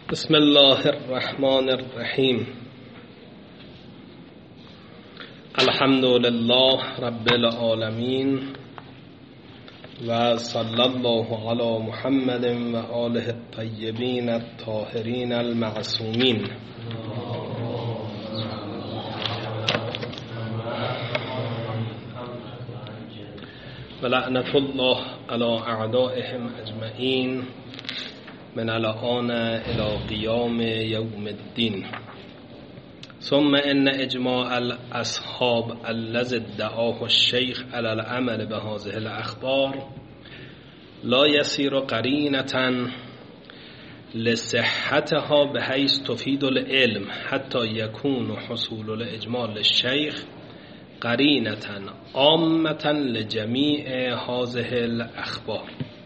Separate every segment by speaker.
Speaker 1: بسم الله الرحمن الرحیم. الحمد لله رب العالمین و صلی الله علی محمد و آله الطیبین الطاهرین المعصومین. و لعنت الله علی اعدائهم اجمعین من الآن الى قیام یوم الدین. ثم ان اجماع الاصحاب الذي ادعاه الشیخ على العمل بهذه الاخبار لا يصير قرینة لصحتها بحيث تفيد العلم حتى يكون حصول الاجماع للشيخ قرینة عامة لجميع هذه الاخبار.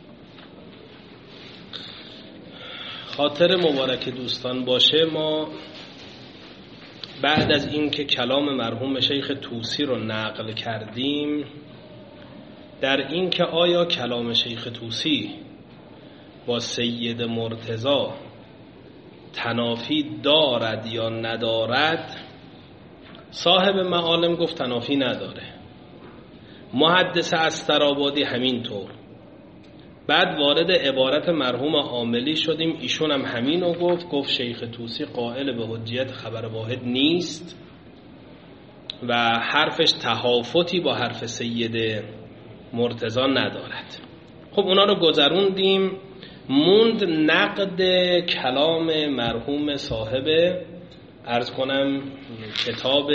Speaker 1: خاطر مبارک دوستان باشه، ما بعد از اینکه کلام مرحوم شیخ طوسی رو نقل کردیم در اینکه آیا کلام شیخ طوسی با سید مرتضی تنافی دارد یا ندارد، صاحب معالم گفت تنافی نداره، محدث استرآبادی همینطور. بعد وارد عبارت مرحوم عاملی شدیم، ایشون هم همین رو گفت شیخ طوسی قائل به حجیت خبر واحد نیست و حرفش تهافتی با حرف سید مرتضی ندارد. خب اونا رو گذروندیم، موند نقد کلام مرحوم صاحب عرض کنم کتاب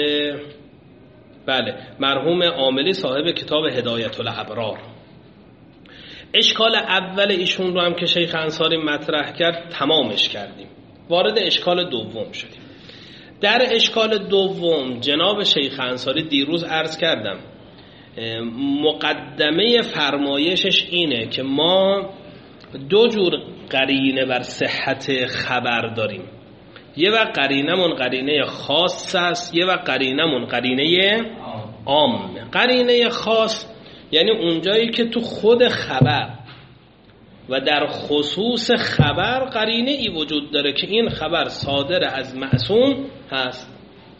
Speaker 1: مرحوم عاملی صاحب کتاب هدایت الابرار. اشکال اول ایشون رو هم که شیخ انصاری مطرح کرد تمامش کردیم، وارد اشکال دوم شدیم. در اشکال دوم جناب شیخ انصاری دیروز عرض کردم مقدمه فرمایشش اینه که ما دو جور قرینه بر صحت خبر داریم. یه وقت قرینمون قرینه خاص است، یه وقت قرینمون قرینه عامه. قرینه خاص یعنی اونجایی که تو خود خبر و در خصوص خبر قرینه ای وجود داره که این خبر صادر از معصوم هست.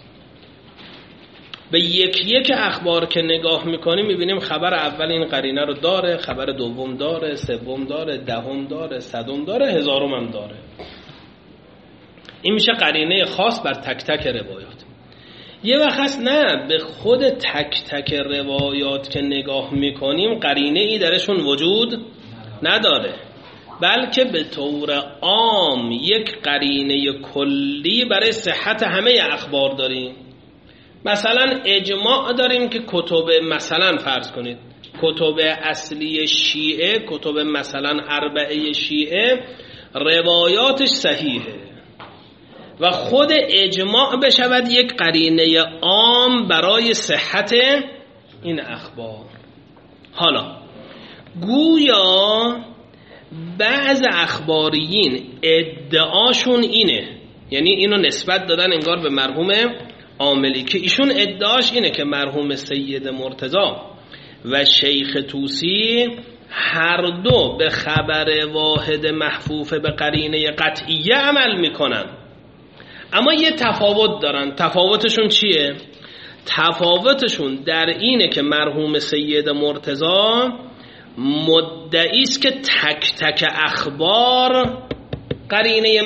Speaker 1: به یک اخبار که نگاه میکنیم میبینیم خبر اول این قرینه رو داره، خبر دوم داره، سوم داره، دهم داره، صدم داره، هزارم هم داره. این میشه قرینه خاص بر تک تک روایات. یه وقت هست نه، به خود تک تک روایات که نگاه میکنیم قرینه ای درشون وجود نداره، بلکه به طور عام یک قرینه کلی برای صحت همه اخبار داریم. مثلا اجماع داریم که کتب، مثلا فرض کنید کتب اصلی شیعه، کتب مثلا اربعه شیعه روایاتش صحیحه و خود اجماع بشود یک قرینه عام برای صحت این اخبار. حالا گویا بعض اخباریین ادعاشون اینه، یعنی اینو نسبت دادن انگار به مرحوم عاملی، که ایشون ادعاش اینه که مرحوم سید مرتضی و شیخ طوسی هر دو به خبر واحد محفوف به قرینه قطعیه عمل میکنن، اما یه تفاوت دارن. تفاوتشون چیه؟ تفاوتشون در اینه که مرحوم سید مرتضی مدعی است که تک تک اخبار قرینه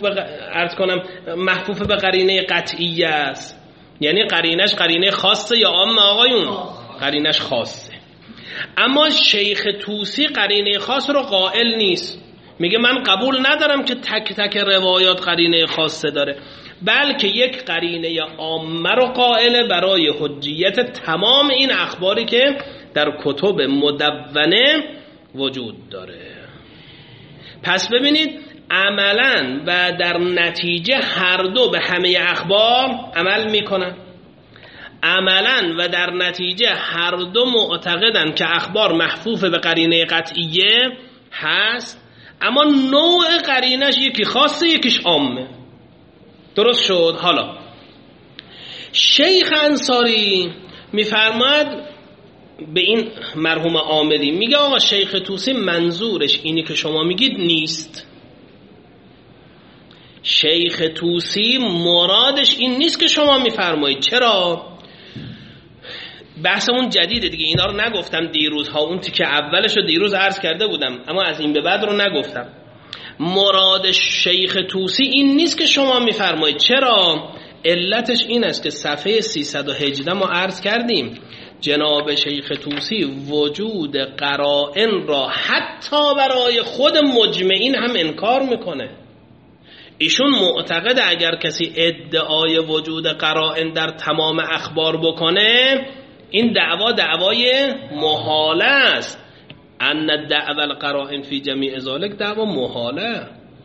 Speaker 1: محفوف به قرینه قطعیه است. یعنی قرینش قرینه خاصه یا عامه آقایون؟ قرینش خاصه. اما شیخ طوسی قرینه خاص رو قائل نیست، میگه من قبول ندارم که تک تک روایات قرینه خاصه داره، بلکه یک قرینه عامه رو قائل برای حجیت تمام این اخباری که در کتب مدونه وجود داره. پس ببینید عملاً و در نتیجه هر دو به همه اخبار عمل میکنن، عملاً و در نتیجه هر دو معتقدن که اخبار محفوف به قرینه قطعیه هست، اما نوع قرینش یکی خاصه یکیش عامه. درست شد؟ حالا شیخ انصاری میفرماید به این مرحوم عاملی، میگه آقا شیخ طوسی منظورش اینی که شما میگید نیست. شیخ طوسی مرادش این نیست که شما میفرمایید. چرا؟ بحثمون جدیده دیگه، اینا رو نگفتم دیروزها، اون تیکه اولش رو دیروز عرض کرده بودم اما از این به بعد رو نگفتم. مراد شیخ طوسی این نیست که شما میفرمایید. چرا؟ علتش این است که صفحه 318 ما عرض کردیم جناب شیخ طوسی وجود قرائن را حتی برای خود مجمعین هم انکار میکنه. ایشون معتقد اگر کسی ادعای وجود قرائن در تمام اخبار بکنه این دعوای محاله است. ان دعوی القرائن فی جمیع ذالک دعوا محاله.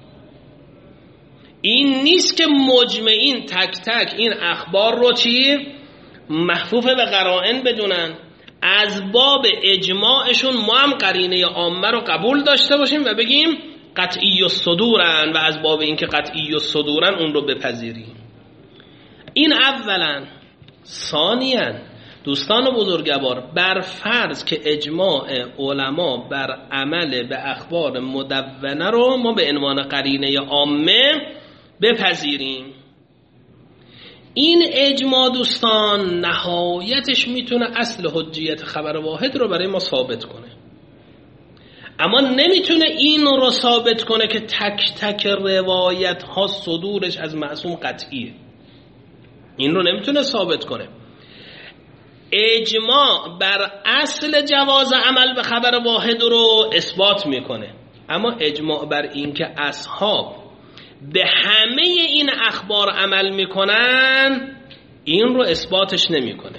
Speaker 1: این نیست که مجمعین تک تک این اخبار رو چی؟ محفوظ به قرائن بدونن. از باب اجماعشون ما هم قرینه عامه رو قبول داشته باشیم و بگیم قطعی الصدورن و از باب اینکه قطعی الصدورن اون رو بپذیریم. این اولا. ثانیاً دوستان بزرگوار، بر فرض که اجماع علما بر عمل به اخبار مدونه رو ما به عنوان قرینه عامه بپذیریم، این اجماع دوستان نهایتش میتونه اصل حجیت خبر واحد رو برای ما ثابت کنه، اما نمیتونه این رو ثابت کنه که تک تک روایت ها صدورش از معصوم قطعیه. این رو نمیتونه ثابت کنه. اجماع بر اصل جواز عمل به خبر واحد رو اثبات میکنه، اما اجماع بر این که اصحاب به همه این اخبار عمل میکنن این رو اثباتش نمیکنه.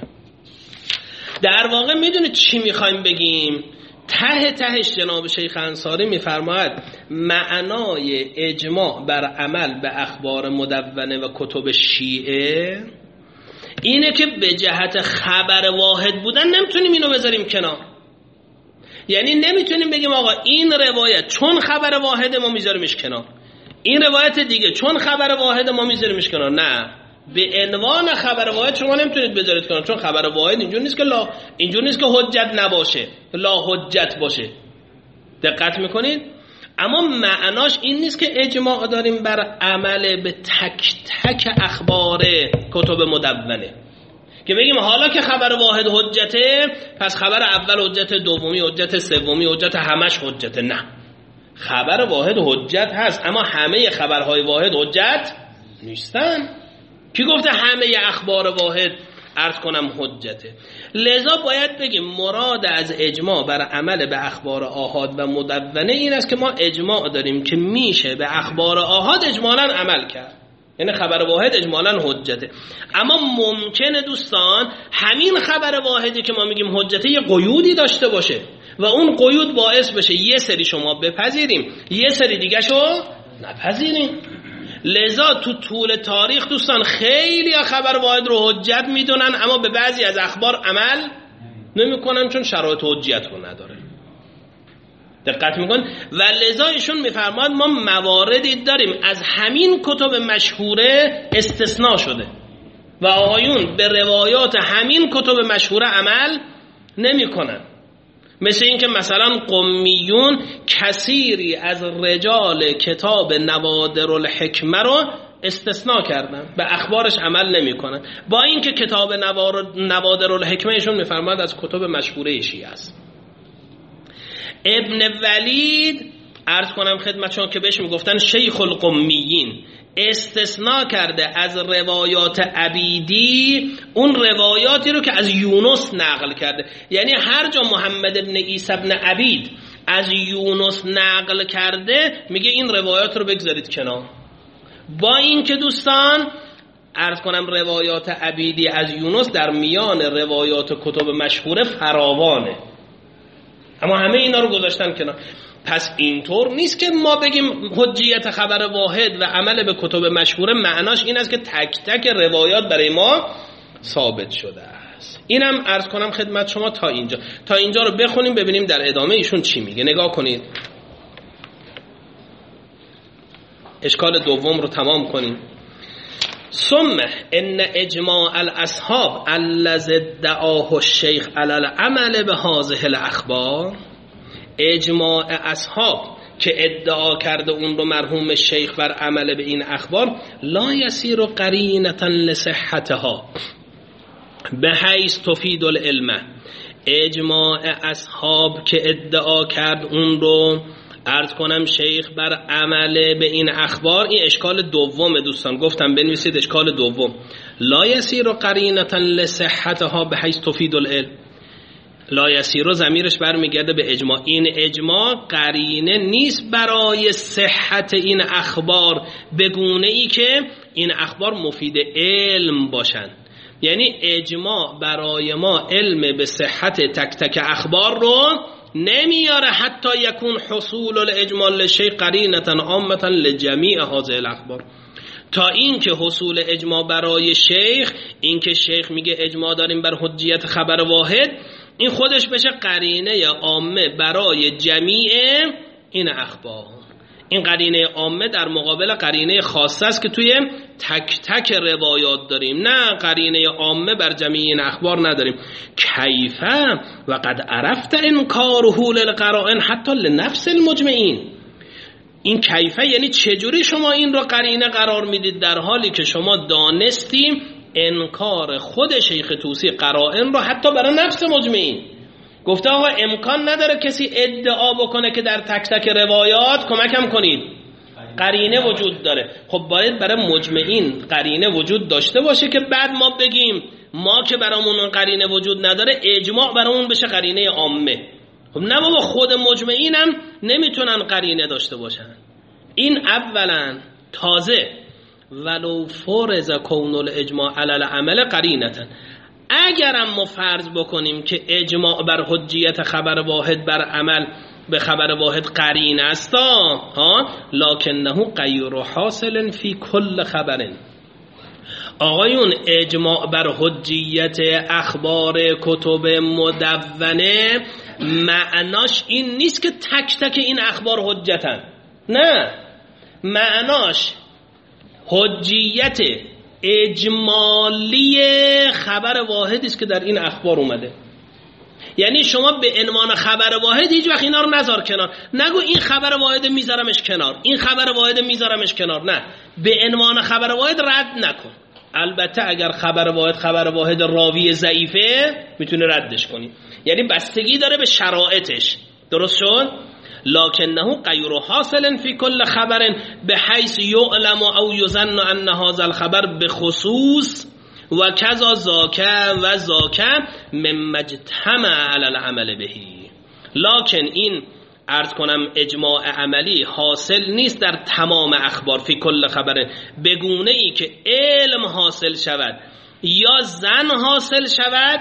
Speaker 1: در واقع میدونید چی میخوایم بگیم؟ ته تهش جناب شیخ انصاری میفرماید معنای اجماع بر عمل به اخبار مدونه و کتب شیعه اینه که به جهت خبر واحد بودن نمیتونیم اینو بذاریم کنار. یعنی نمیتونیم بگیم آقا این روایت چون خبر واحد ما میذاریمش کنار، این روایت دیگه چون خبر واحد ما میذاریمش کنار. نه، به عنوان خبر واحد شما نمیتونید بذارید کنار، چون خبر واحد اینجور نیست که حجت نباشه، لا حجت باشه. دقت میکنید؟ اما معناش این نیست که اجماع داریم بر عمل به تک تک اخبار کتب مدونه که بگیم حالا که خبر واحد حجته پس خبر اول حجت، دومی حجت، سومی حجت، همش حجته. نه، خبر واحد حجت هست اما همه خبرهای واحد حجت نیستن. کی گفته همه اخبار واحد عرض کنم حجته؟ لذا باید بگیم مراد از اجماع بر عمل به اخبار آحاد و مدونه این است که ما اجماع داریم که میشه به اخبار آحاد اجمالاً عمل کرد، یعنی خبر واحد اجمالاً حجته. اما ممکنه دوستان همین خبر واحدی که ما میگیم حجته یه قیودی داشته باشه و اون قیود باعث بشه یه سری شما بپذیریم یه سری دیگه شو نپذیریم. لذا تو طول تاریخ دوستان خیلی خبر واحد رو حجت میدونن اما به بعضی از اخبار عمل نمیکنن چون شرایط حجیت رو نداره. دقت میکن؟ و لذا ایشون میفرماد ما مواردی داریم از همین کتب مشهوره استثناء شده و آقایون به روایات همین کتب مشهوره عمل نمیکنن. مثل این که مثلا قمیون کثیری از رجال کتاب نوادر الحکمه رو استثناء کردن، به اخبارش عمل نمی کنن، با این که کتاب نوادر الحکمه ایشون میفرماد از کتب مشهوره شیعه است. ابن ولید عرض کنم خدمتشون که بهش میگفتن شیخ القمیین استثناء کرده از روایات عبیدی اون روایاتی رو که از یونس نقل کرده. یعنی هر جا محمد ابن عیسی ابن عبید از یونس نقل کرده میگه این روایات رو بگذارید کنار، با این که دوستان عرض کنم روایات عبیدی از یونس در میان روایات کتب مشهوره فراوانه، اما همه اینا رو گذاشتن کنار. پس اینطور نیست که ما بگیم حجیت خبر واحد و عمل به کتب مشهوره معناش این است که تک تک روایات برای ما ثابت شده است. اینم عرض کنم خدمت شما تا اینجا رو بخونیم ببینیم در ادامه ایشون چی میگه. نگاه کنید، اشکال دوم رو تمام کنیم. ثم ان اجماع الاصحاب الذي ادعاه الشیخ علی العمل به هذه الاخبار، اجماع اصحاب که ادعا کرده اون رو مرحوم شیخ بر عمل به این اخبار لا یسیر قرینة لصحتها بحیث تفید العلم. اجماع اصحاب که ادعا کرد اون رو عرض کنم شیخ بر عمل به این اخبار، این اشکال دوم دوستان گفتم بنویسید، اشکال دوم لا یسیر قرینة لصحتها بحیث تفید العلم. لا یسیر ضمیرش برمیگرده به اجماع. این اجماع قرینه نیست برای صحت این اخبار به گونه ای که این اخبار مفید علم باشن. یعنی اجماع برای ما علم به صحت تک تک اخبار رو نمیاره حتی یکون حصول الاجماع لشیء قرینة عامة لجمیع هذه الاخبار. تا اینکه حصول اجماع برای شیخ، اینکه شیخ میگه اجماع داریم بر حجیت خبر واحد، این خودش بشه قرینه عامه برای جمیع این اخبار. این قرینه عامه در مقابل قرینه خاصه است که توی تک تک روایات داریم، نه قرینه عامه بر جمیع این اخبار نداریم. کیفه و قد عرفت انکاره للقرائن حتی لنفس المجمعین. این کیفه یعنی چجوری شما این رو قرینه قرار میدید در حالی که شما دانستیم انکار خود شیخ طوسی قرائن رو حتی برای نفس مجمعین. گفته آقا امکان نداره کسی ادعا بکنه که در تک تک روایات کمکم کنید قرینه وجود داره. خب باید برای مجمعین قرینه وجود داشته باشه که بعد ما بگیم ما که برامون قرینه وجود نداره اجماع برامون بشه قرینه عامه. خب نه بابا، خود مجمعین هم نمیتونن قرینه داشته باشن. این اولا. تازه ولو فرض کون الاجماع علی العمل قرینه، اگرم ما فرض بکنیم که اجماع بر حجیت خبر واحد بر عمل به خبر واحد قرینه است، لکنه غیر حاصل فی کل خبر. آقایون اجماع بر حجیت اخبار کتب مدونه معناش این نیست که تک تک این اخبار حجتن، نه، معناش حجیت اجمالی خبر واحدی است که در این اخبار اومده. یعنی شما به عنوان خبر واحد هیچ وقت اینا رو نذار کنار، نگو این خبر واحد میذارمش کنار، این خبر واحد میذارمش کنار، نه، به عنوان خبر واحد رد نکن. البته اگر خبر واحد راوی ضعیفه میتونه ردش کنی، یعنی بستگی داره به شرایطش. درست شد؟ لکنه غیر حاصل فی کل خبر بحیث یعلم او یظن ان هذا الخبر بخصوص و کذا ذاک و ذاک مما اجتمع علی العمل به. لکن این عرض کنم اجماع عملی حاصل نیست در تمام اخبار فی کل خبر، بگونه ای که علم حاصل شود یا زن حاصل شود.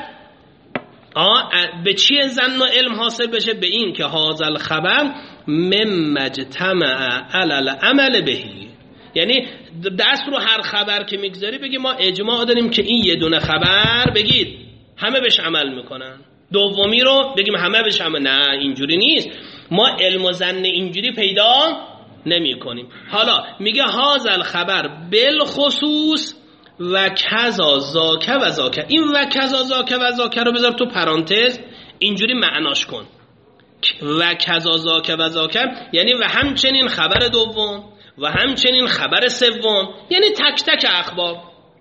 Speaker 1: به چی زن و علم حاصل بشه؟ به این که هذا الخبر مما اجتمع علی العمل به. یعنی دست رو هر خبر که میگذاری بگی ما اجماع داریم که این یه دونه خبر بگید همه بهش عمل میکنن، دومی رو بگیم همه بهش عمل. نه، اینجوری نیست، ما علم و ظن اینجوری پیدا نمی کنیم. حالا میگه هذا الخبر بالخصوص و کذا ذاک و ذاک. این و کذا ذاک و ذاک رو بذار تو پرانتز، اینجوری معناش کن. و کذا ذاک و ذاک یعنی و همچنین خبر دوم و همچنین خبر سوم، یعنی تک تک اخبار.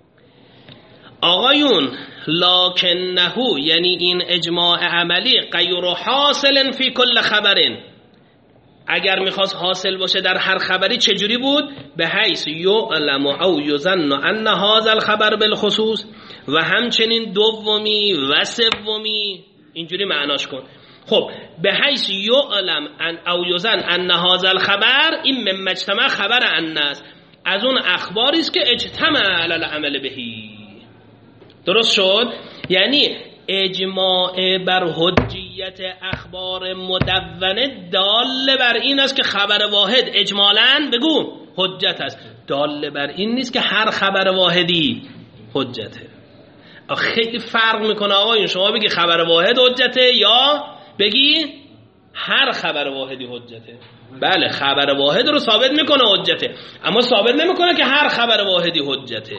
Speaker 1: آقایون لکنه یعنی این اجماع عملی غیر حاصل فی کل خبرین، اگر میخواست حاصل باشه در هر خبری چجوری بود؟ به حیث یعلم او یظن ان هذا الخبر بالخصوص و همچنین دومی و سومی، اینجوری معناش کن. خب به حیث یعلم او یظن ان هذا الخبر، این مما اجتمع خبر ان است، از اون اخباری است که اجتمع علی العمل بهی. درست شد؟ یعنی اجماع بر حجیت اخبار مدونه دال بر این است که خبر واحد اجمالاً بگو حجت است، دال بر این نیست که هر خبر واحدی حجته. خیلی فرق میکنه آقایون، شما بگی خبر واحد حجته یا بگی هر خبر واحدی حجته. بله، خبر واحد رو ثابت میکنه حجته، اما ثابت نمیکنه که هر خبر واحدی حجته.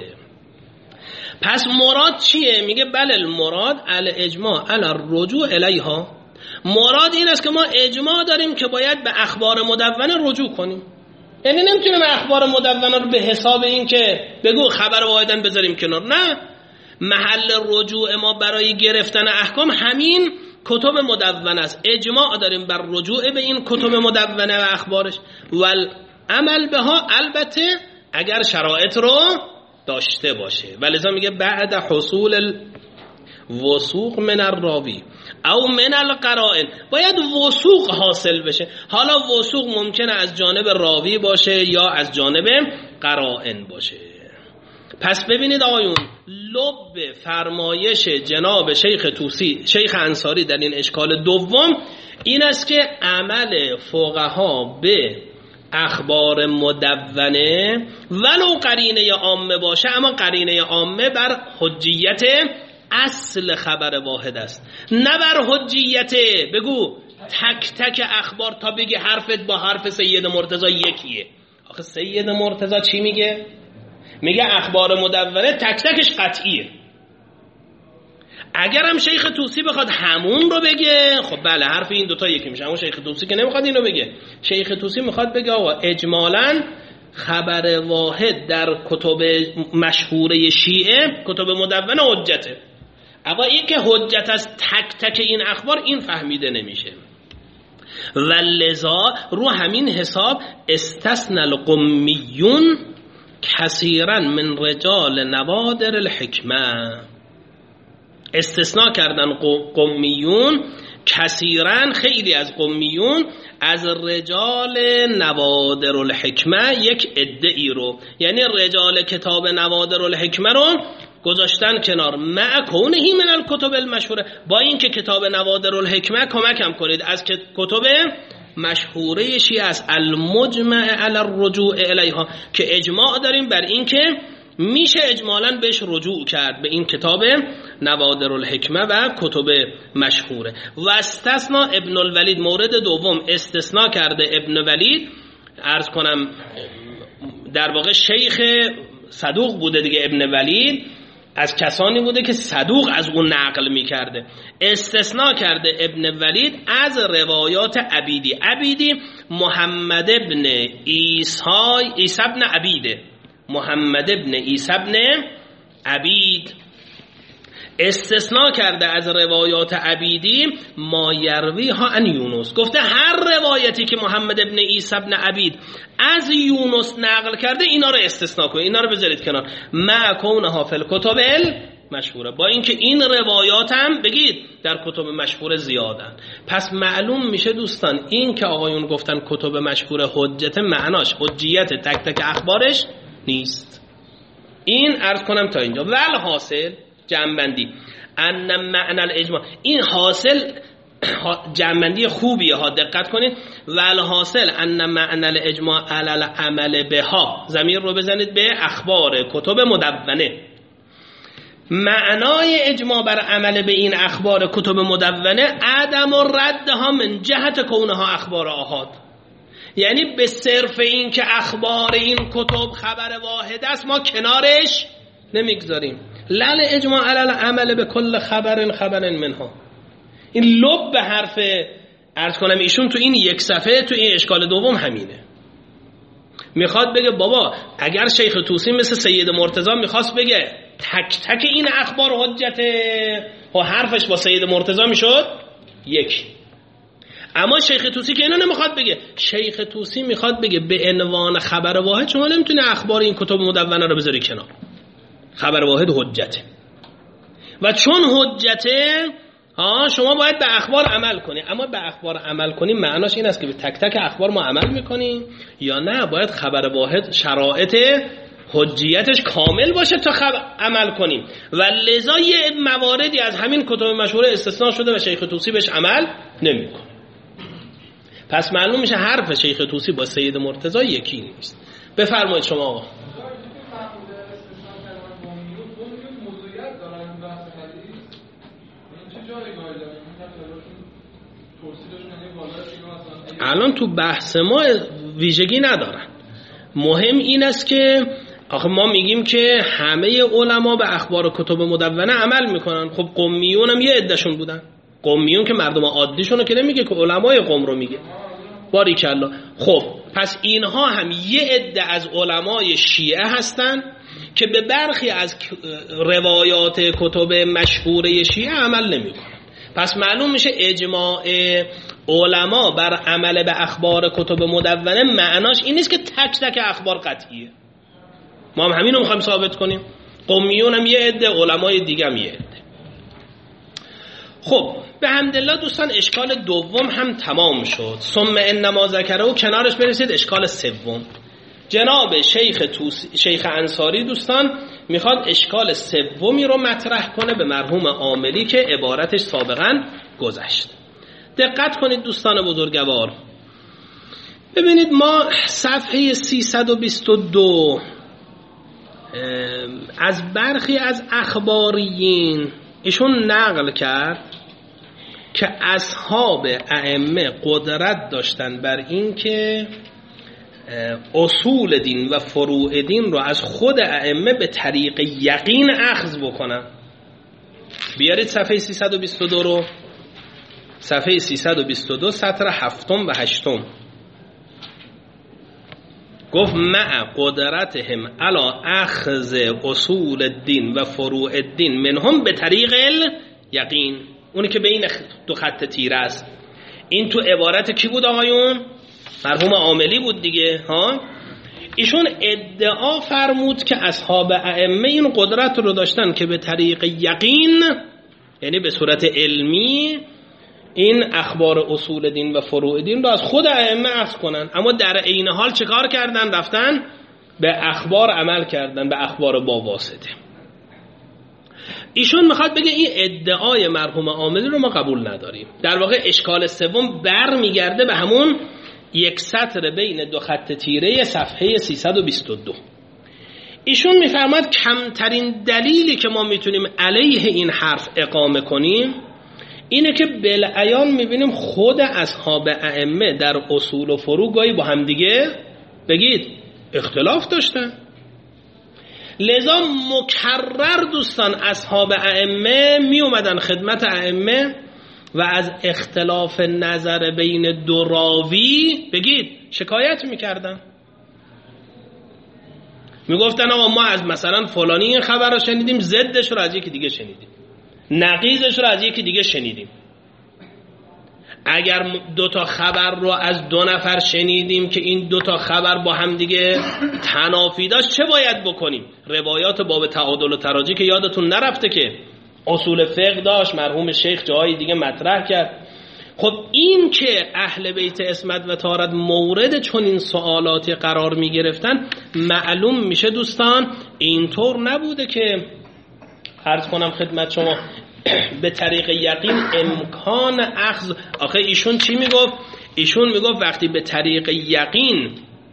Speaker 1: پس مراد چیه؟ میگه بله المراد الاجماع علی الرجوع الیها مراد این است که ما اجماع داریم که باید به اخبار مدونه رجوع کنیم. یعنی نمیتونیم اخبار مدونه رو به حساب این که بگو خبر واحدن بذاریم کنار. نه، محل رجوع ما برای گرفتن احکام همین کتب مدونه است. اجماع داریم بر رجوع به این کتب مدونه و اخبارش و عمل بها، البته اگر شرایط رو داشته باشه. ولذا میگه بعد حصول الوثوق من الراوی او من القرائن، باید وثوق حاصل بشه. حالا وثوق ممکنه از جانب راوی باشه یا از جانب قرائن باشه. پس ببینید آقایون، لب فرمایش جناب شیخ طوسی، شیخ انصاری در این اشکال دوم این است که عمل فقها به اخبار مدونه ولو قرینه عامه باشه، اما قرینه عامه بر حجیت اصل خبر واحد است، نه بر حجیت بگو تک تک اخبار تا بگی حرفت با حرف سید مرتضی یکیه. آخه سید مرتضی چی میگه؟ میگه اخبار مدونه تک تکش قطعیه. اگرم شیخ طوسی بخواد همون رو بگه، خب بله حرف این دوتا یکی میشه، اما شیخ طوسی که نمیخواد اینو بگه. شیخ طوسی میخواد بگه آقا اجمالاً خبر واحد در کتب مشهوره شیعه، کتب مدونه حجته. اما این که حجت از تک تک این اخبار این فهمیده نمیشه. و لذا رو همین حساب استثنى القمیون کثیرا من رجال نوادر الحکمه، استثناء کردن قمیون کثیرا، خیلی از قمیون از رجال نوادر الحکمه یک عده‌ای رو، یعنی رجال کتاب نوادر الحکمه رو گذاشتن کنار. مع کونهی من الکتب المشهوره، با این که کتاب نوادر الحکمه کمکم کنید از که کتب مشهوره شیعه است، المجمع علی الرجوع الیها، که اجماع داریم بر این که میشه اجمالاً بهش رجوع کرد، به این کتاب نوادر الحکمه و کتب مشهوره. و استثنا ابن الولید، مورد دوم استثناء کرده ابن ولید، عرض کنم در واقع شیخ صدوق بوده دیگه. ابن ولید از کسانی بوده که صدوق از اون نقل میکرده. استثناء کرده ابن ولید از روایات عبیدی. عبیدی محمد ابن عیسی ابن عبیده، محمد ابن عیسی ابن عبید. استثناء کرده از روایات عبیدی ما یروی ها عن یونس، گفته هر روایتی که محمد ابن عیسی ابن عبید از یونس نقل کرده اینا رو استثناء کنید، اینا رو بذارید کنار. مع کونها فی الکتب مشهوره، با اینکه این روایات هم بگید در کتب مشهوره زیادن. پس معلوم میشه دوستان این که آقایون گفتن کتب مشهوره حجت، معناش حجیت تک تک اخبارش نیست. این عرض کنم تا اینجا. ول حاصل جمع‌بندی ان معنی الاجماع، این حاصل جمع‌بندی خوبیه ها، دقت کنید. ول حاصل ان معنی الاجماع علی العمل بها، ضمیر رو بزنید به اخبار کتب مدونه. معنای اجماع بر عمل به این اخبار کتب مدونه عدم ردها من جهت کونها اخبار آحاد، یعنی به صرف این که اخبار این کتب خبر واحد است ما کنارش نمیگذاریم. لعل اجماع علی العمل به کل خبر منها، این لب به حرف عرض کنم ایشون تو این یک صفحه تو این اشکال دوم همینه. میخواد بگه بابا اگر شیخ طوسی مثل سید مرتضی میخواست بگه تک تک این اخبار حجته و حرفش با سید مرتضی میشد یک، اما شیخ طوسی که اینو نمیخواد بگه. شیخ طوسی میخواد بگه به عنوان خبر واحد شما نمیتونه اخبار این کتب مدونه رو بذاری کنار، خبر واحد حجته و چون حجته شما باید به اخبار عمل کنی. اما به اخبار عمل کنی معناش این است که به تک تک اخبار ما عمل میکنیم یا نه باید خبر واحد شرایط حجیتش کامل باشه تا عمل کنیم. و لذا یه مواردی از همین کتب مشهوره استثناء شده و شیخ طوسی بهش عمل نمیکنه. پس معلوم میشه حرف شیخ طوسی با سید مرتضی یکی نیست. بفرمایید شما آقا. الان تو بحث ما ویژگی ندارن. مهم این است که آخه ما میگیم که همه علما به اخبار کتب مدونه عمل میکنن. خب قمیون هم یه عدهشون بودن، قمیون که مردم عادیشونو که نمیگه، که علمای قم رو میگه. باریکلا. خب پس اینها هم یه عده از علمای شیعه هستن که به برخی از روایات کتب مشهوره شیعه عمل نمیکنن. پس معلوم میشه اجماع علما بر عمل به اخبار کتب مدونه معناش این نیست که تک تک اخبار قطعیه. ما هم همین رو میخوایم ثابت کنیم. قمیون هم یه عده، علمای دیگه هم یه عده. خب به حمدالله دوستان اشکال دوم هم تمام شد. ثم انما ذکره و کنارش برسید اشکال سوم. جناب شیخ انصاری دوستان میخواد اشکال سومی رو مطرح کنه به مرحوم عاملی که عبارتش سابقا گذشت. دقت کنید دوستان بزرگوار. ببینید ما صفحه 322 از برخی از اخباریین ایشون نقل کرد که اصحاب ائمه قدرت داشتن بر این که اصول دین و فروع دین رو از خود ائمه به طریق یقین اخذ بکنن. بیارید صفحه 322 رو، صفحه 322 سطر 7 و 8. گفت مع قدرتهم علی اخذ اصول الدین و فروع الدین منهم به طریق یقین. اونی که بین دو خط تیره است. این تو عبارت کی بود آقایون؟ مرحوم عاملی بود دیگه ها. ایشون ادعا فرمود که اصحاب ائمه این قدرت رو داشتن که به طریق یقین، یعنی به صورت علمی، این اخبار اصول دین و فروع دین رو از خود ائمه اخذ کنن. اما در عین حال چه کار کردن؟ رفتن به اخبار عمل کردن، به اخبار با واسطه. ایشون میخواد بگه این ادعای مرحوم عاملی رو ما قبول نداریم. در واقع اشکال سوم برمیگرده به همون یک سطر بین دو خط تیره صفحه 322. ایشون میفرماد کمترین دلیلی که ما میتونیم علیه این حرف اقامه کنیم اینه که بالعیان میبینیم خود اصحاب ائمه در اصول و فروع گاهی با هم دیگه بگید اختلاف داشتن. لذا مکرر دوستان اصحاب ائمه می اومدن خدمت ائمه و از اختلاف نظر بین دو راوی بگید شکایت میکردن. میگفتن آقا ما از مثلا فلانی این خبر رو شنیدیم، ضدش رو از یکی دیگه شنیدیم، نقیضش رو از یکی دیگه شنیدیم. اگر دو تا خبر رو از دو نفر شنیدیم که این دو تا خبر با هم دیگه تنافی داشت چه باید بکنیم؟ روایات باب تعادل و تراجی که یادتون نرفته که اصول فقه داشت، مرحوم شیخ جای دیگه مطرح کرد. خب این که اهل بیت عصمت و طهارت مورد چون این سوالاتی قرار می گرفتن، معلوم میشه دوستان اینطور نبوده که عرض کنم خدمت شما به طریق یقین امکان اخذ. آخه ایشون چی میگفت؟ ایشون میگفت وقتی به طریق یقین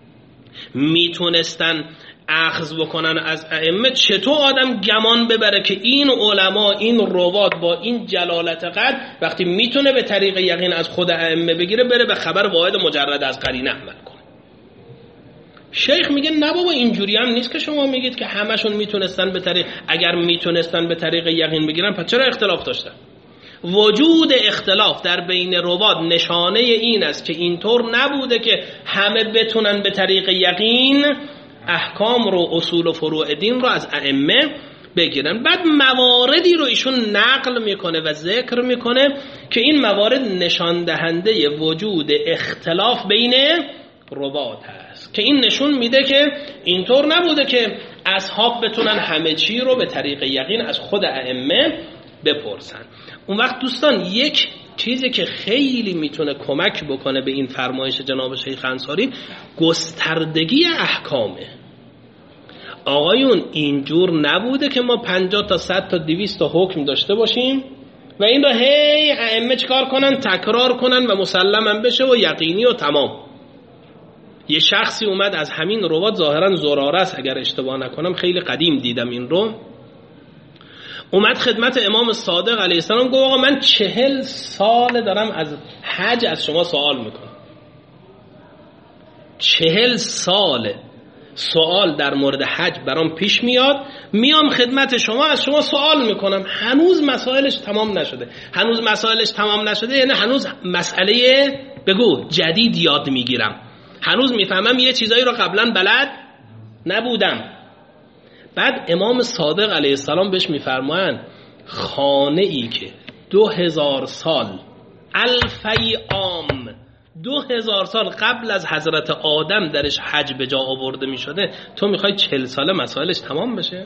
Speaker 1: میتونستن اخذ بکنن از ائمه، چطور آدم گمان ببره که این علما، این روات با این جلالت قدر وقتی میتونه به طریق یقین از خود ائمه بگیره بره به خبر واحد مجرد از قرینه عمل کنه؟ شیخ میگه نه بابا اینجوری هم نیست که شما میگید که همشون میتونستن به طریق، اگر میتونستن به طریق یقین بگیرن پس چرا اختلاف داشتن؟ وجود اختلاف در بین روات نشانه این است که اینطور نبوده که همه بتونن به طریق یقین احکام رو، اصول و فروع دین رو از ائمه بگیرن. بعد مواردی رو ایشون نقل میکنه و ذکر میکنه که این موارد نشان دهنده وجود اختلاف بین روات هست، که این نشون میده که اینطور نبوده که اصحاب بتونن همه چی رو به طریق یقین از خود ائمه بپرسن. اون وقت دوستان یک چیزی که خیلی میتونه کمک بکنه به این فرمایش جناب شیخ انصاری گستردگی احکامه. آقایون اینجور نبوده که ما 50 تا 100 تا 200 تا حکم داشته باشیم و این رو هی ائمه چیکار کنن؟ تکرار کنن و مسلم بشه و یقینی و تمام. یه شخصی اومد از همین روات، ظاهرا زراره است اگر اشتباه نکنم، خیلی قدیم دیدم این رو، اومد خدمت امام صادق علیه السلام گفت آقا من 40 سال دارم از حج از شما سوال میکنم، 40 ساله سوال در مورد حج برام پیش میاد، میام خدمت شما، از شما سوال میکنم، هنوز مسائلش تمام نشده. هنوز مسائلش تمام نشده یعنی هنوز مسئله بگو جدید یاد میگیرم، هنوز میفهمم یه چیزایی رو قبلا بلد نبودم. بعد امام صادق علیه السلام بهش میفرمایند خانه ای که 2000 سال الفی عام 2000 سال قبل از حضرت آدم درش حج به جا آورده می شده، تو میخوای 40 ساله مسائلش تمام بشه؟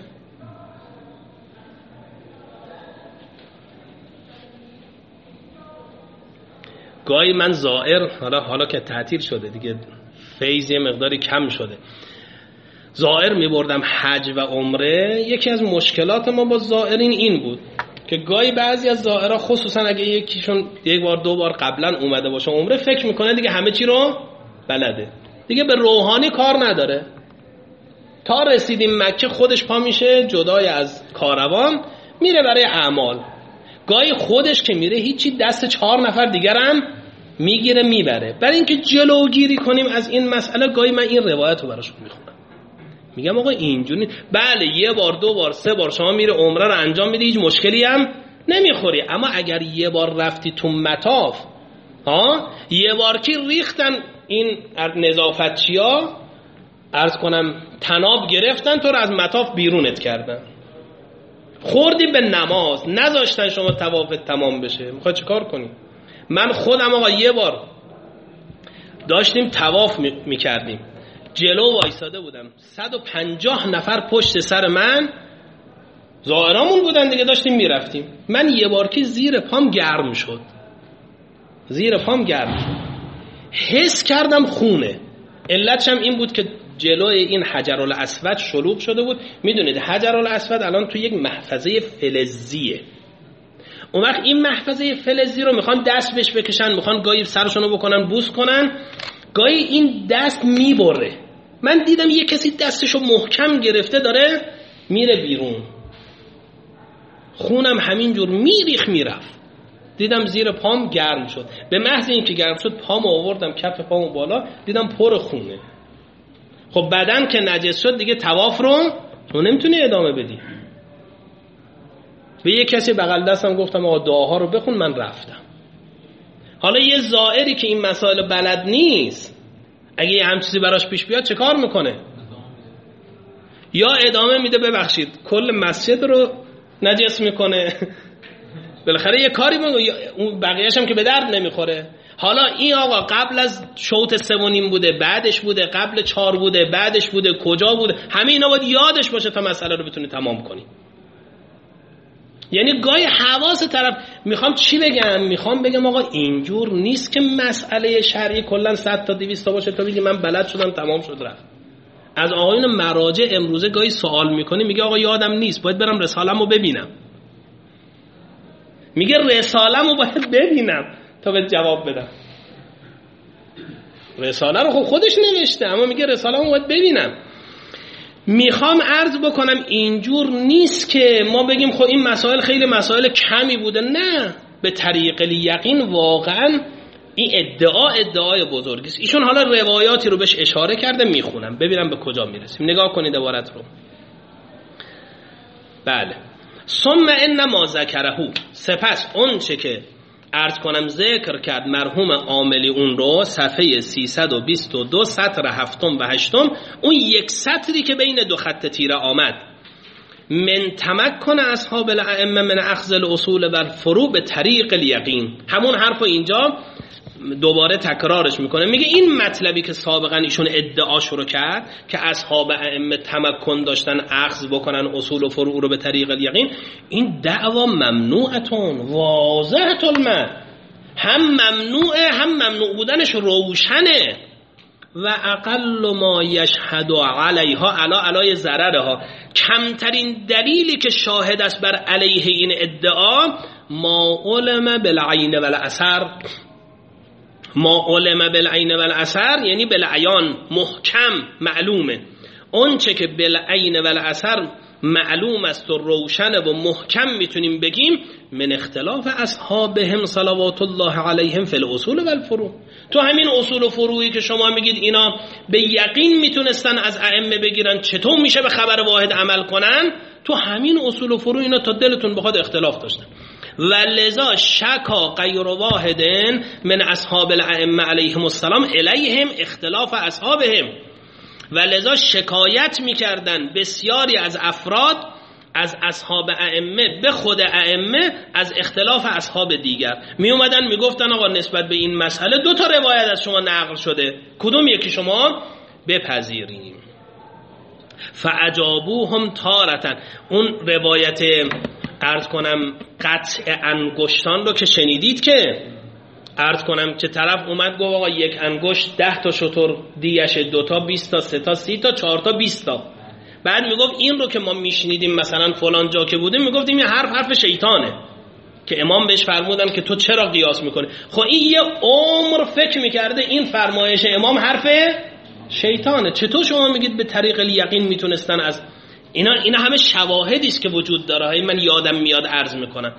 Speaker 1: گاهی من زائر، حالا که تعطیل شده دیگه فیض یه مقداری کم شده، زائر می بردم حج و عمره. یکی از مشکلات ما با زائرین این بود که گاهی بعضی از زائرها خصوصا اگه یکیشون یک بار دو بار قبلا اومده باشه عمره، فکر میکنه دیگه همه چی رو بلده، دیگه به روحانی کار نداره. تا رسیدیم مکه خودش پا میشه جدای از کاروان میره برای اعمال. گاهی خودش که میره هیچی، دست 4 نفر دیگرم میگیره میبره. برای اینکه جلوگیری کنیم از این مسئله گاهی من این روایت رو براشون میخونم، میگم آقا اینجوری بله یه بار دو بار سه بار شما میره عمره رو انجام میدی هیچ مشکلی هم نمیخوری، اما اگر یه بار رفتی تو مطاف یه بار که ریختن این نظافتچیا عرض کنم تناب گرفتن تو رو از مطاف بیرونت کردن، خوردی به نماز، نذاشتن شما طوافت تمام بشه، میخوای چه کار کنی؟ من خودم آقا یه بار داشتیم طواف میکردیم، جلو وایساده بودم، 150 نفر پشت سر من زائرامون بودن دیگه، داشتیم میرفتیم. من یه بار که زیر پام گرم شد، حس کردم خونه. علتش هم این بود که جلوی این حجرالاسود شلوغ شده بود. میدونید حجرالاسود الان تو یک محفظه فلزیه، اون وقت این محفظه فلزی رو میخوان دست بهش بکشن، میخوان گاهی سرشونو بکنن بوس کنن، گاهی این دست میبره. من دیدم یه کسی دستشو محکم گرفته داره میره بیرون، خونم همینجور میرفت. دیدم زیر پام گرم شد، به محض اینکه گرم شد پامو آوردم کف پامو بالا، دیدم پر خونه. خب بدن که نجس شد دیگه طواف رو تو نمیتونی ادامه بدی. به یه کسی بغل دستم گفتم آقا دعاها رو بخون، من رفتم. حالا یه زائری که این مسائل بلد نیست اگه یه هم چیزی براش پیش بیاد چه کار میکنه؟ یا ادامه میده ببخشید کل مسجد رو نجس میکنه بالاخره یه کاری اون بقیه‌اش هم که به درد نمیخوره. حالا این آقا قبل از شوط 3.5 بوده، بعدش بوده، قبل 4 بوده، بعدش بوده، کجا بوده، همه اینا باید یادش باشه تا مسئله رو بتونی تمام کنی. یعنی گاهی حواس طرف، میخوام چی بگم؟ میخوام بگم آقا اینجور نیست که مسئله شرعی کلا 100 تا 200 تا باشه تا بگی من بلد شدم تمام شد رفت. از آقایون مراجع امروزه گاهی سوال میکنی، میگه آقا یادم نیست، باید برم رساله‌مو ببینم. میگه رساله‌مو باید ببینم تا بهت جواب بدم. رساله رو خب خودش نوشته، اما میگه رساله‌مو باید ببینم. میخوام عرض بکنم اینجور نیست که ما بگیم خب این مسائل خیلی مسائل کمی بوده، نه، به طریق الیقین واقعا این ادعای بزرگی است. ایشون حالا روایاتی رو بهش اشاره کرده، میخونم ببینم به کجا میرسیم. نگاه کنید عبارت رو. بله. ثم ان ما ذکره، سپس اون چه که عرض کنم ذکر کرد مرحوم عاملی اون رو، صفحه 322 سطر 7 و 8، اون یک سطری که بین دو خط تیره آمد، من تمکن اصحاب الائمه من اخذ الاصول و الفروع به طریق الیقین. همون حرفو اینجا دوباره تکرارش میکنه، میگه این مطلبی که سابقا ایشون ادعاشو رو کرد که اصحاب ائمه تمکن داشتن اخذ بکنن اصول و فروع رو به طریق الیقین، این دعوا ممنوعتون واضحه المعنی، هم ممنوعه هم ممنوع بودنش روشنه. و اقل ما یشهد علیها علای ضررها، کمترین دلیلی که شاهد است بر علیه این ادعا، ما علم بالعین والاثر. ما علم بالعین والاثر یعنی بالعیان، محکم معلومه. اون چه که بالعین والاثر معلوم است و روشن و محکم میتونیم بگیم من اختلاف اصحابهم صلوات الله علیهم فی الاصول و الفروع. تو همین اصول و فروعی که شما میگید اینا به یقین میتونستن از ائمه بگیرن، چطور میشه به خبر واحد عمل کنن؟ تو همین اصول و فروع اینا تا دلتون بخواد اختلاف داشتن. و لذا شکا غیر واحد من اصحاب الائمه علیهم السلام الیهم اختلاف اصحابهم، و لذا شکایت میکردن بسیاری از افراد از اصحاب ائمه به خود ائمه از اختلاف اصحاب دیگر. می اومدن میگفتن آقا نسبت به این مسئله 2 روایت از شما نقل شده، کدوم یکی شما بپذیریم؟ فعجابوهم تارتن. اون روایت عرض کنم قطع انگشتان رو که شنیدید، که عرض کنم که طرف اومد گفت آقا 1 انگشت 10 تا شتر دیگشه، 2 تا 20 تا 3 تا 30 تا 4 تا 20 تا. بعد میگفت این رو که ما میشنیدیم مثلا فلان جا که بودیم میگفتیم این حرف شیطانه، که امام بهش فرمودن که تو چرا قیاس میکنی؟ خب این یه عمر فکر میکرده این فرمایش امام حرف شیطانه، چطور شما میگید به طریق الیقین میتونستن از اینا همه شواهدی است که وجود داره. من یادم میاد عرض میکنم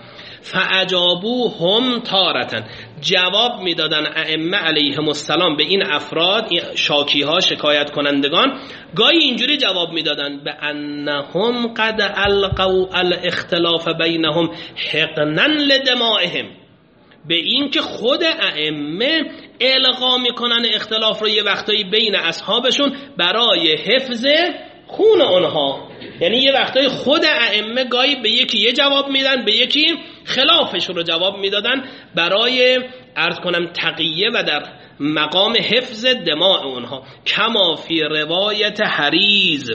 Speaker 1: فعجابوهم تارتن، جواب میدادن ائمه علیهم السلام به این افراد، شاکی ها، شکایت کنندگان، گاهی اینجوری جواب میدادن به انهم قد القوا الاختلاف بینهم حقنا لدمائهم، به این که خود ائمه القا میکنن اختلاف رو یه وقتایی بین اصحابشون برای حفظ خون اونها. یعنی یه وقتای خود ائمه گاهی به یکی یه جواب میدن، به یکی خلافش رو جواب میدادن برای عرض کنم تقیه و در مقام حفظ دماء اونها. کما فی روایت حریز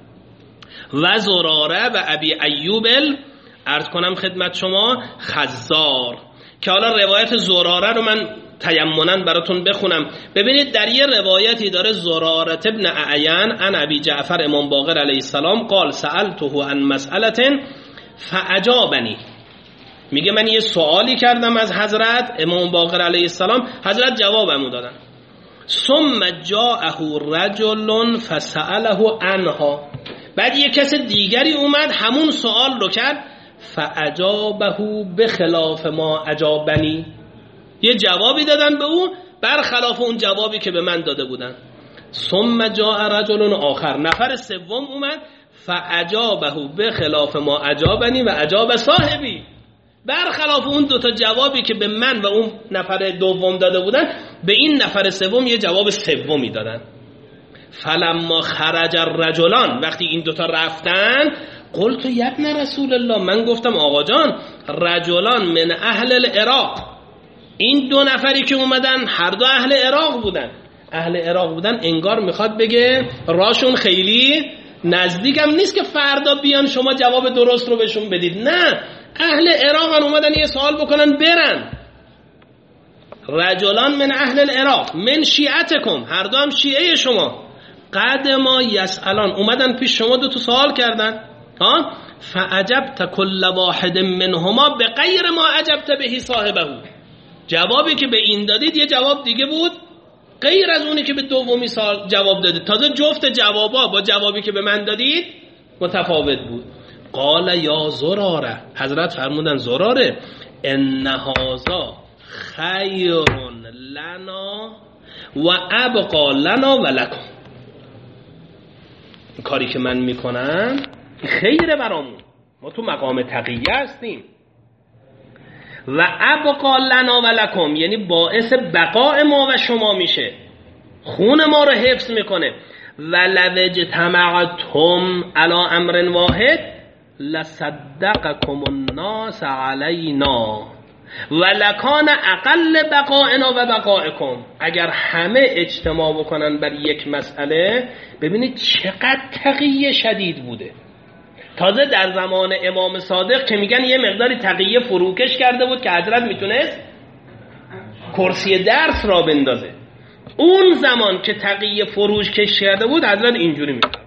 Speaker 1: و زراره و ابی ایوب عرض کنم خدمت شما خزار، که حالا روایت زراره رو من تیمنا براتون بخونم. ببینید در یه روایتی داره زراره ابن اعین عن ابی جعفر امام باقر علیه السلام قال سألته عن مسئله فاجابنی، میگه من یه سوالی کردم از حضرت امام باقر علیه السلام، حضرت جوابمو دادن. ثم جاءه رجل فسأله عنها، بعد یه کس دیگری اومد همون سوال رو کرد، فاجابه بخلاف ما اجابنی، یه جوابی دادن به او برخلاف اون جوابی که به من داده بودن. ثم جاء رجل آخر، نفر سوم اومد، فاجابه بخلاف ما اجابنی و اجاب صاحبی، برخلاف اون 2 جوابی که به من و اون نفر دوم داده بودن به این نفر سوم یه جواب سومی دادن. فلما خرج الرجلان، وقتی این 2 رفتن، قلت یا ابن رسول الله، من گفتم آقا جان رجلان من اهل العراق، این 2 نفری که اومدن هر 2 اهل عراق بودن. اهل عراق بودن انگار میخواد بگه راشون خیلی نزدیکم نیست که فردا بیان شما جواب درست رو بهشون بدید، نه، اهل عراق اومدن یه سوال بکنن برن. رجلان من اهل العراق من شیعتکم، هر 2 هم شیعه شما، قدما یسالان، اومدن پیش شما 2 سوال کردن، ها، فعجبت کل واحد منهما به غیر ما عجبت بهی صاحبه، جوابی که به این دادید یه جواب دیگه بود غیر از اونی که به دومی سال جواب دادید، تازه جفت جوابا با جوابی که به من دادید متفاوت بود. قال یا زراره، حضرت فرمودن زراره ان هذا خیر لنا و ابقا لنا و لکم، این کاری که من میکنم خیره برامون، ما تو مقام تقیه هستیم، و ابقا لنا و لکم یعنی باعث بقاء ما و شما میشه، خون ما رو حفظ میکنه. و لو اجتمعتم علی امر واحد لصدقکم الناس علینا و لکان اقل بقائنا و بقائکم، اگر همه اجتماع بکنن بر یک مسئله، ببینید چقدر تقیه شدید بوده. تازه در زمان امام صادق که میگن یه مقداری تقیه فروکش کرده بود که حضرت میتونست کرسی درس را بندازه، اون زمان که تقیه فروش کش کرده بود حضرت اینجوری میکنه.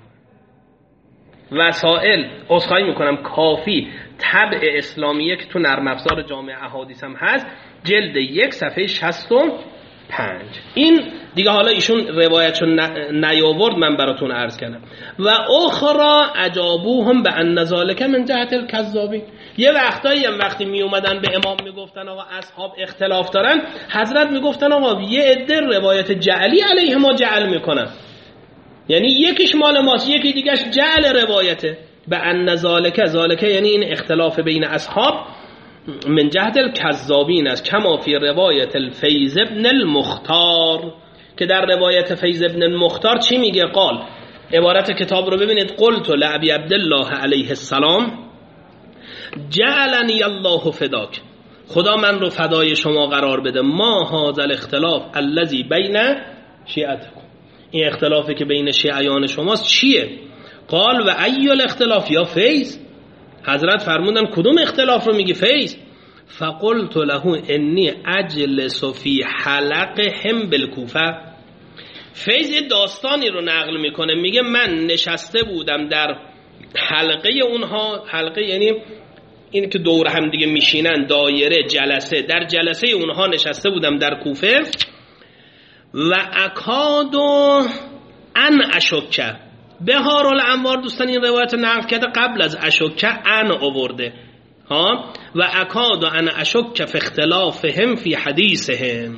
Speaker 1: وسائل عذرخواهی میکنم کافی طبع اسلامیه که تو نرم افزار جامع احادیث هم هست، جلد 1 صفحه 60 5. این دیگه حالا ایشون روایتشو نیاورد، من براتون عرض کردم. و اخرى اجابوهم بان ذلک من جهت الکذابین. یه وقتایی هم وقتی می اومدن به امام میگفتن آقا اصحاب اختلاف دارن، حضرت میگفتن آقا یه عده روایت جعلی علیه ما جعل میکنن، یعنی یکیش مال ماست یکی دیگهش جعل روایته. بان ذلک یعنی این اختلاف بین اصحاب من جهت الکذابین است، کما فی روایت الفیض ابن المختار، که در روایت فیض ابن المختار چی میگه؟ قال، عبارت کتاب رو ببینید، قلت لابی عبدالله علیه السلام جعلنی الله فداک، خدا من رو فدای شما قرار بده، ما هذا الاختلاف الذی بین شیعتکم، این اختلافی که بین شیعیان شماست چیه؟ قال و ای الاختلاف یا فیض، حضرت فرمودن کدوم اختلاف رو میگی فیض؟ فقلت له انی اجلس فی حلقهم بالکوفه. فیض داستانی رو نقل میکنه، میگه من نشسته بودم در حلقه اونها، حلقه یعنی این که دور هم دیگه میشینن، دایره، جلسه، در جلسه اونها نشسته بودم در کوفه. و اکادو ان اشکه، بهارالانوار دوستان این روایت نقل کرده، قبل از اشکه ان آورده ها. و اکادو ان اشکه فی اختلافهم فی حدیثهم.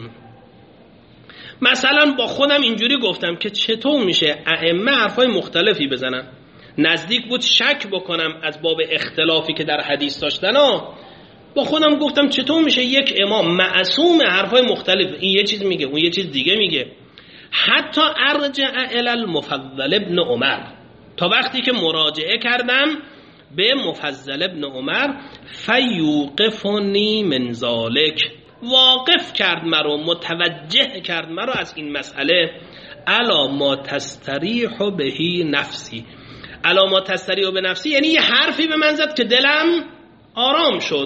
Speaker 1: مثلا با خودم اینجوری گفتم که چطور میشه ائمه حرفای مختلفی بزنن، نزدیک بود شک بکنم از باب اختلافی که در حدیث داشتن با خودم گفتم چطور میشه یک امام معصوم حرفای مختلف، این یه چیز میگه اون یه چیز دیگه میگه. حتی ارجع الی المفضل ابن عمر، تا وقتی که مراجعه کردم به مفضل ابن عمر، فیوقفنی من ذالک، واقف کرد مرا، متوجه کرد مرا از این مسئله، الا ما تستریح بهی نفسی، الا ما تستریح به نفسی یعنی یه حرفی به من زد که دلم آرام شد،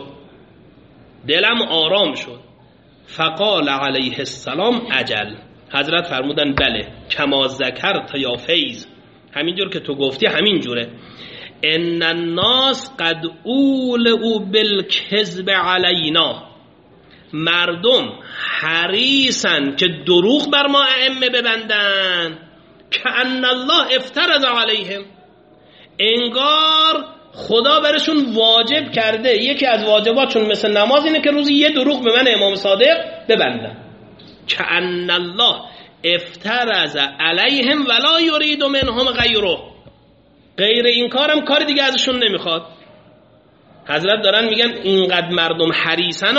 Speaker 1: دلم آرام شد. فقال علیه السلام اجل، حضرت فرمودن بله، کما ذکرت یا فیض، همینجور که تو گفتی همین جوره. ان الناس قد اولئوا بالکذب علینا، مردم حریصن که دروغ بر ما ائمه ببندن، کأن الله افترض علیهم، انگار خدا برشون واجب کرده، یکی از واجباتشون مثل نماز اینه که روزی یه دروغ به من امام صادق ببندن. کأن الله افترض علیهم ولا یرید منهم غیره، غیر این کارم کار دیگه ازشون نمیخواد. حضرت دارن میگن اینقدر مردم حریصن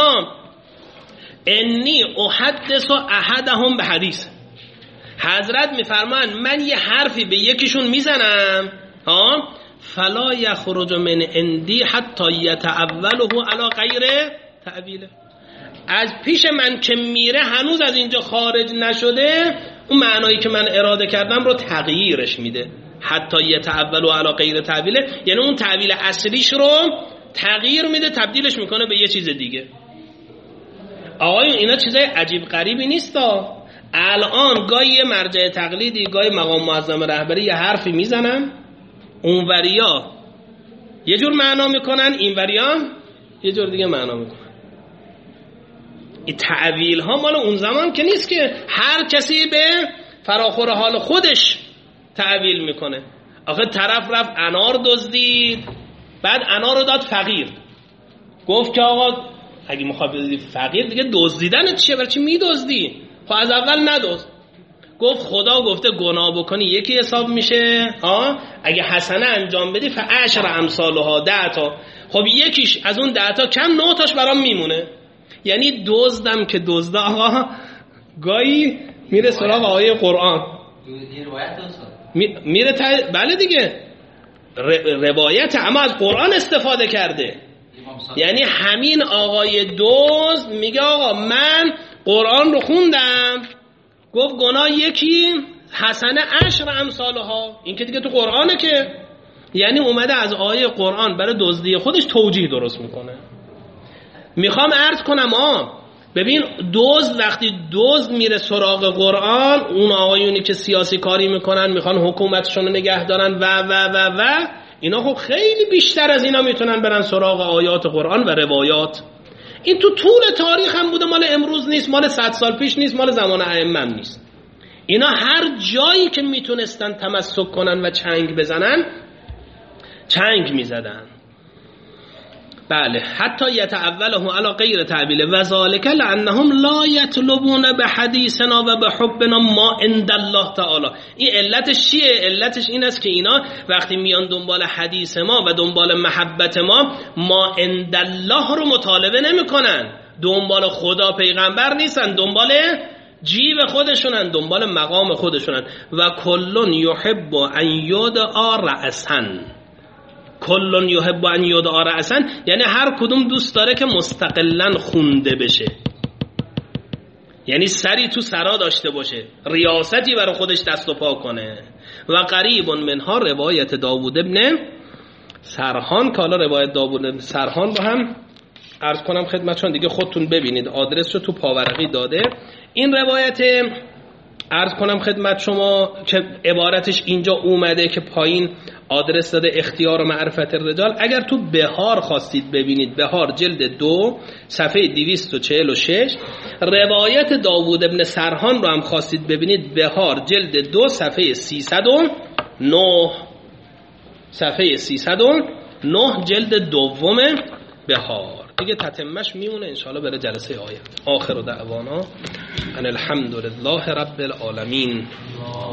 Speaker 1: انی احدث احدهم به حدیث، حضرت میفرمان من یه حرفی به یکیشون میزنم فلا یخرج من عندی حتی یتأوله علی غیر تأویله، از پیش من که میره هنوز از اینجا خارج نشده، اون معنایی که من اراده کردم رو تغییرش میده. حتی یتأوله علی غیر تأویله یعنی اون تأویل اصلیش رو تغییر میده، تبدیلش میکنه به یه چیز دیگه. آقایون اینا چیزای عجیب غریبی نیست الان گاهی یه مرجع تقلیدی، گاهی مقام معظم رهبری یه حرفی میزنن، اون وریا یه جور معنا میکنن، این وریا یه جور دیگه معنا میکنن. این تعویل ها مال اون زمان که نیست که هر کسی به فراخور حال خودش تعویل میکنه. آخه طرف رفت انار دزدید، بعد انار رو داد فقیر، گفت که آقا اگه میخواد بدی فقیر دیگه دزدیدن چیه، برای چی میدزدی؟ خب از اول ندزد. گفت خدا گفته گناه بکنی یکی حساب میشه، اگه حسنه انجام بدی فعشر امثالها، 10 تا، خب یکیش از اون 10 تا کم 9 تاش برام میمونه. یعنی دزدم که دزده آقا گاهی میره سراغ آیه قرآن، میره بله دیگه روایت، اما از قرآن استفاده کرده. یعنی همین آقای دزد میگه آقا من قرآن رو خوندم، گفت گناه یکی حسنه 10 امثالها، این که دیگه تو قرآنه که، یعنی اومده از آیه قرآن برای دزدی خودش توجیه درست میکنه. میخوام عرض کنم ببین دزد وقتی دزد میره سراغ قرآن، اون آقایونی که سیاسی کاری میکنن میخوان حکومتشون نگه دارن و اینا خب خیلی بیشتر از اینا میتونن برن سراغ آیات قرآن و روایات. این تو طول تاریخ هم بوده، مال امروز نیست، مال 100 سال پیش نیست، مال زمان ائمه نیست. اینا هر جایی که میتونستن تمسک کنن و چنگ بزنن چنگ میزدن. بله، حتی یتعوله علی غیر تعویل و ذالک لانهم لا یطلبون بحدیثنا و بحبنا ما عند الله تعالی. این علتش چیه؟ علتش این است که اینا وقتی میان دنبال حدیث ما و دنبال محبت ما عند الله رو مطالبه نمیکنن، دنبال خدا پیغمبر نیستن، دنبال جیب خودشونن، دنبال مقام خودشونن. و کلون یحب ان یدعا رأسا، کلون یحب ان یدعا رأسا یعنی هر کدوم دوست داره که مستقلاً خونده بشه، یعنی سری تو سرا داشته باشه، ریاستی برای خودش دست و پا کنه. و قریب منها روایت داوود ابن سرحان، که حالا روایت داوود ابن سرحان رو هم عرض کنم خدمتشون، دیگه خودتون ببینید، آدرس رو تو پاورقی داده. این روایت عرض کنم خدمت شما که عبارتش اینجا اومده که پایین آدرس داده اختیار و معرفت الرجال. اگر تو بهار خواستید ببینید، بهار جلد 2 صفحه 246، روایت داوود ابن سرحان رو هم خواستید ببینید، بهار جلد 2 صفحه 309، صفحه 309 جلد دوم بهار. دیگه تتمش میمونه انشاءالله برای جلسه آینده. آخر دعوانا ان الحمد لله رب العالمین.